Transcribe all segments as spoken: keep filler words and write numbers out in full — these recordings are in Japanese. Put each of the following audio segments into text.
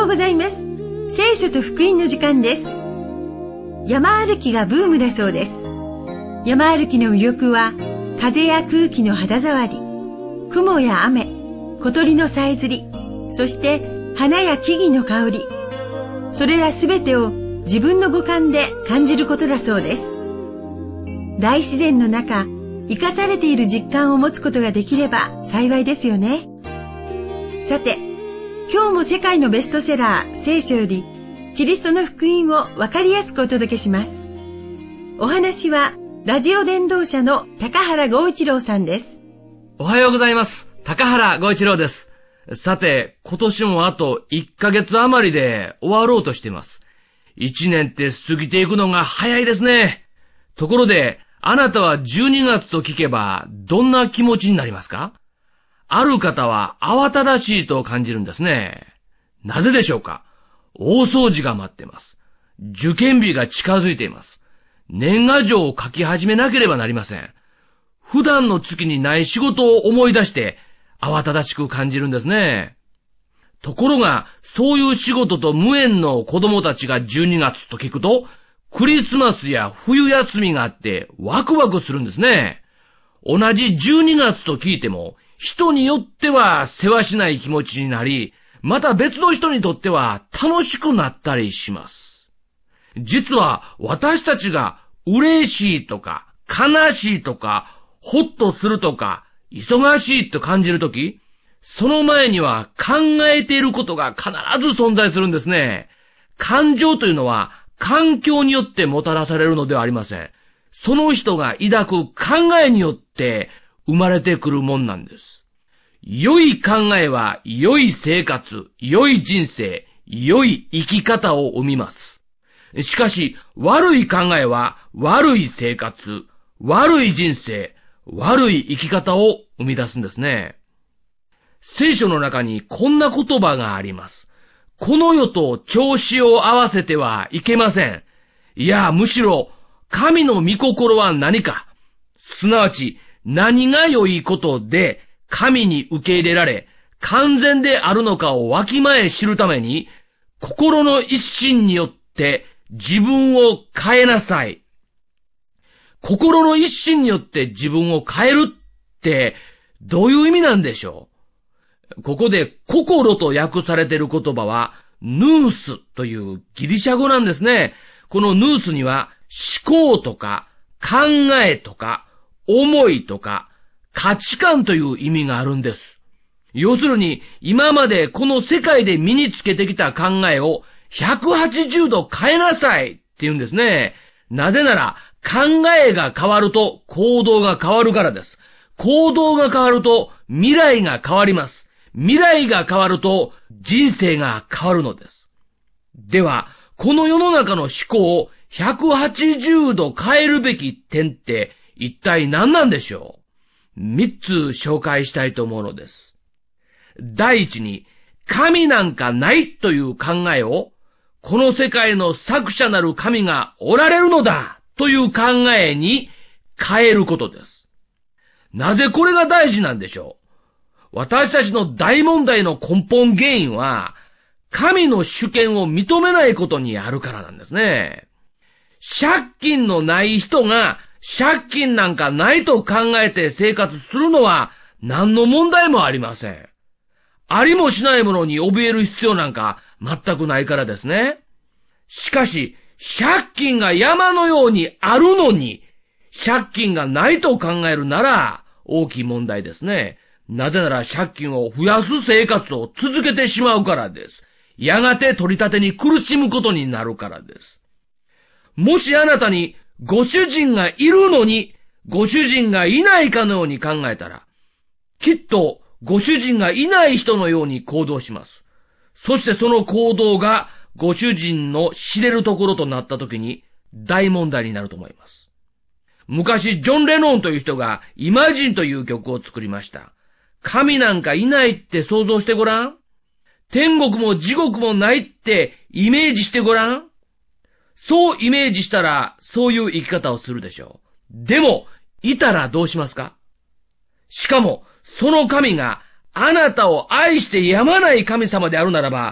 ようございます。聖書と福音の時間です。山歩きがブームだそうです。山歩きの魅力は、風や空気の肌触り、雲や雨、小鳥のさえずり、そして花や木々の香り、それらすべてを自分の五感で感じることだそうです。大自然の中、生かされている実感を持つことができれば幸いですよね。さて、今日も世界のベストセラー聖書よりキリストの福音をわかりやすくお届けします。お話はラジオ伝道者の高原剛一郎さんです。 おはようございます。高原剛一郎です。さて、今年もあといっかげつ余りで終わろうとしています。いちねんって過ぎていくのが早いですね。ところで、あなたはじゅうにがつと聞けばどんな気持ちになりますか？ある方は慌ただしいと感じるんですね。なぜでしょうか？大掃除が待っています。受験日が近づいています。年賀状を書き始めなければなりません。普段の月にない仕事を思い出して慌ただしく感じるんですね。ところが、そういう仕事と無縁の子供たちがじゅうにがつと聞くと、クリスマスや冬休みがあってワクワクするんですね。同じじゅうにがつと聞いても、人によっては世話しない気持ちになり、また別の人にとっては楽しくなったりします。実は私たちが嬉しいとか悲しいとかほっとするとか忙しいと感じるとき、その前には考えていることが必ず存在するんですね。感情というのは環境によってもたらされるのではありません。その人が抱く考えによって生まれてくるもんなんです。良い考えは良い生活、良い人生、良い生き方を生みます。しかし、悪い考えは悪い生活、悪い人生、悪い生き方を生み出すんですね。聖書の中にこんな言葉があります。この世と調子を合わせてはいけません。いや、むしろ、神の御心は何か。すなわち、何が良いことで、神に受け入れられ、完全であるのかをわきまえ知るために、心の一心によって自分を変えなさい。心の一心によって自分を変えるって、どういう意味なんでしょう？ここで心と訳されている言葉はヌースというギリシャ語なんですね。このヌースには思考とか考えとか思いとか価値観という意味があるんです。要するに今までこの世界で身につけてきた考えをひゃくはちじゅうど変えなさいって言うんですね。なぜなら考えが変わると行動が変わるからです。行動が変わると未来が変わります。未来が変わると人生が変わるのです。では、この世の中の思考をひゃくはちじゅうど変えるべき点って一体何なんでしょう？三つ紹介したいと思うのです。第一に、神なんかないという考えを、この世界の作者なる神がおられるのだという考えに変えることです。なぜこれが大事なんでしょう？私たちの大問題の根本原因は、神の主権を認めないことにあるからなんですね。借金のない人が借金なんかないと考えて生活するのは何の問題もありません。ありもしないものに怯える必要なんか全くないからですね。しかし、借金が山のようにあるのに、借金がないと考えるなら大きい問題ですね。なぜなら借金を増やす生活を続けてしまうからです。やがて取り立てに苦しむことになるからです。もしあなたにご主人がいるのにご主人がいないかのように考えたら、きっとご主人がいない人のように行動します。そしてその行動がご主人の知れるところとなった時に大問題になると思います。昔ジョン・レノンという人がイマジンという曲を作りました。神なんかいないって想像してごらん。天国も地獄もないってイメージしてごらん。そうイメージしたらそういう生き方をするでしょう。でも、いたらどうしますか？しかも、その神があなたを愛してやまない神様であるならば、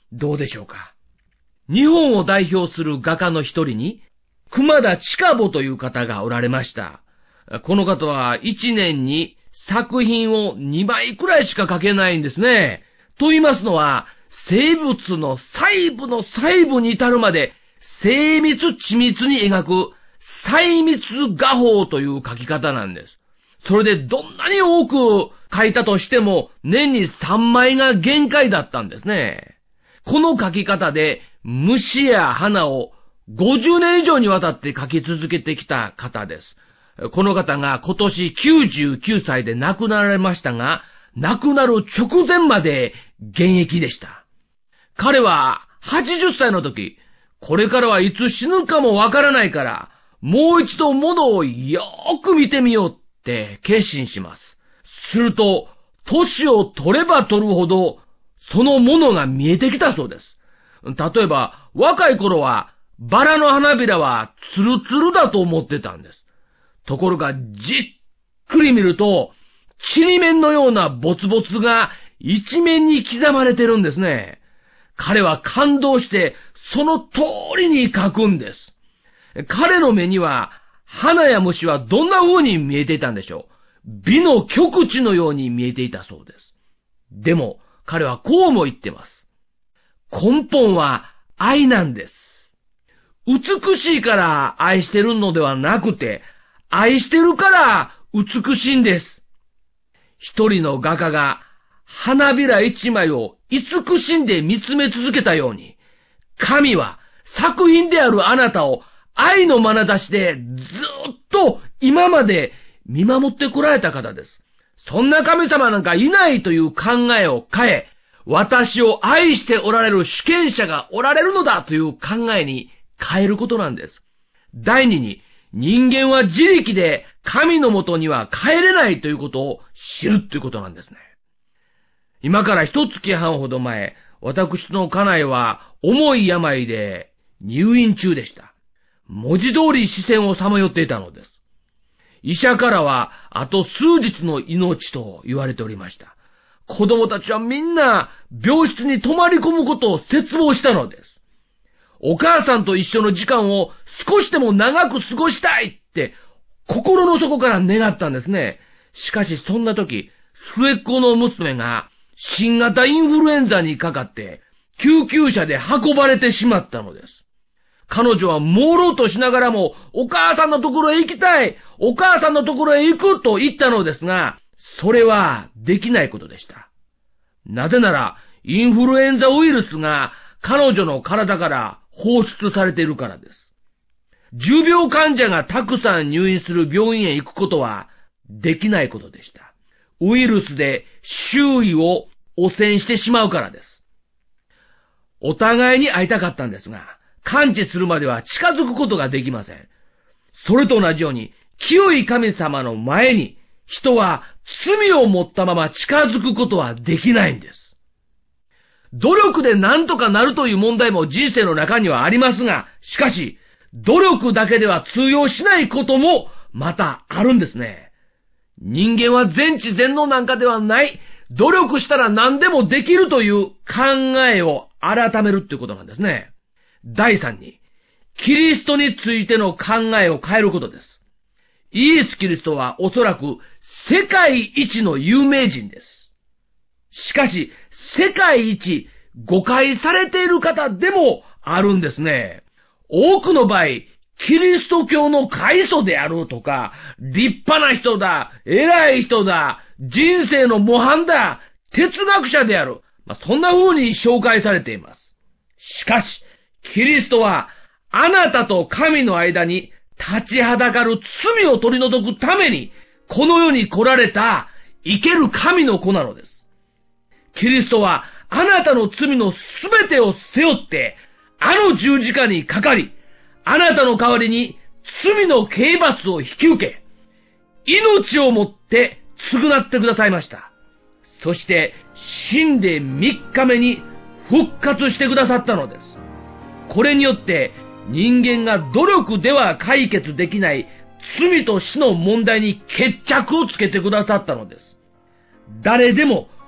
どうでしょうか。日本を代表する画家の一人に、熊田近保という方がおられました。この方は一年に作品をにまいくらいしか描けないんですね。と言いますのは、生物の細部の細部に至るまで精密緻密に描く細密画法という描き方なんです。それでどんなに多く描いたとしても年にさんまいが限界だったんですね。この描き方で虫や花をごじゅうねん以上にわたって描き続けてきた方です。この方が今年きゅうじゅうきゅうさいで亡くなられましたが、亡くなる直前まで現役でした。彼ははちじゅっさいの時、これからはいつ死ぬかもわからないから、もう一度物をよーく見てみようって決心します。すると、年を取れば取るほど、そのものが見えてきたそうです。例えば、若い頃は、バラの花びらはツルツルだと思ってたんです。ところが、じっくり見ると、ちりめんのようなボツボツが一面に刻まれてるんですね。彼は感動して、その通りに描くんです。彼の目には、花や虫はどんな風に見えていたんでしょう。美の極致のように見えていたそうです。でも、彼はこうも言ってます。根本は愛なんです。美しいから愛してるのではなくて、愛してるから美しいんです。一人の画家が花びら一枚を慈しんで見つめ続けたように、神は作品であるあなたを愛の眼差しでずっと今まで見守ってこられた方です。そんな神様なんかいないという考えを変え、私を愛しておられる主権者がおられるのだという考えに変えることなんです。第二に、人間は自力で神のもとには帰れないということを知るということなんですね。今から一月半ほど前、私の家内は重い病で入院中でした。文字通り死線をさまよっていたのです。医者からはあと数日の命と言われておりました。子供たちはみんな病室に泊まり込むことを切望したのです。お母さんと一緒の時間を少しでも長く過ごしたいって心の底から願ったんですね。しかしそんな時、末っ子の娘が新型インフルエンザにかかって救急車で運ばれてしまったのです。彼女は朦朧としながらもお母さんのところへ行きたい、お母さんのところへ行くと言ったのですが、それはできないことでした。なぜなら、インフルエンザウイルスが彼女の体から放出されているからです。重病患者がたくさん入院する病院へ行くことはできないことでした。ウイルスで周囲を汚染してしまうからです。お互いに会いたかったんですが、完治するまでは近づくことができません。それと同じように、清い神様の前に人は罪を持ったまま近づくことはできないんです。努力で何とかなるという問題も人生の中にはありますが、しかし、努力だけでは通用しないこともまたあるんですね。人間は全知全能なんかではない。努力したら何でもできるという考えを改めるっていうことなんですね。第三に、キリストについての考えを変えることです。イエス・キリストはおそらく世界一の有名人です。しかし、世界一誤解されている方でもあるんですね。多くの場合、キリスト教の開祖であるとか、立派な人だ、偉い人だ、人生の模範だ、哲学者である。まあ、そんな風に紹介されています。しかし、キリストは、あなたと神の間に立ちはだかる罪を取り除くために、この世に来られた生ける神の子なのです。キリストは、あなたの罪のすべてを背負って、あの十字架にかかり、あなたの代わりに罪の刑罰を引き受け、命をもって償ってくださいました。そして死んで三日目に復活してくださったのです。これによって人間が努力では解決できない罪と死の問題に決着をつけてくださったのです。誰でも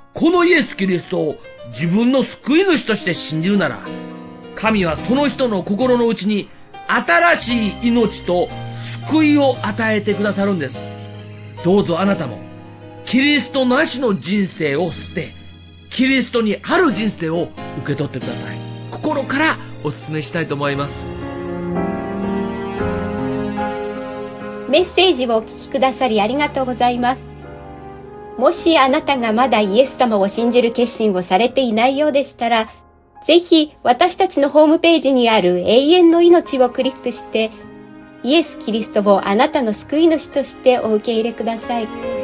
このイエス・キリストを自分の救い主として信じるなら、神はその人の心の内に新しい命と救いを与えてくださるんです。どうぞあなたもキリストなしの人生を捨て、キリストにある人生を受け取ってください。心からお勧めしたいと思います。 メッセージをお聞きくださりありがとうございます。もしあなたがまだイエス様を信じる決心をされていないようでしたら、ぜひ私たちのホームページにある永遠の命をクリックして、イエス・キリストをあなたの救い主としてお受け入れください。